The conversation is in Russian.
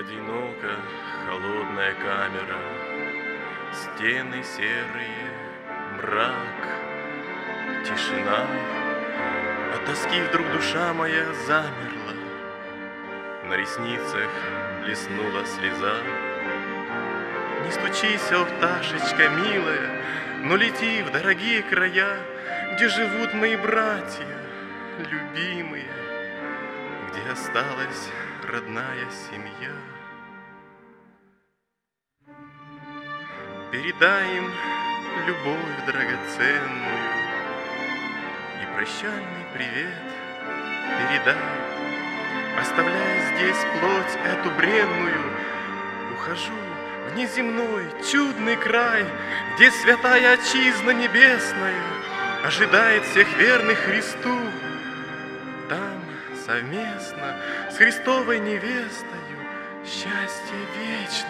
Одинока холодная камера, стены серые, мрак, тишина. От тоски вдруг душа моя замерла, на ресницах блеснула слеза. Не стучись, о пташечка милая, но лети в дорогие края, где живут мои братья, любимые, где осталась родная семья. Передай им любовь драгоценную и прощальный привет передай, оставляя здесь плоть эту бренную. Ухожу в неземной чудный край, где святая отчизна небесная ожидает всех верных Христу. Там совместно с Христовой невестою счастье вечное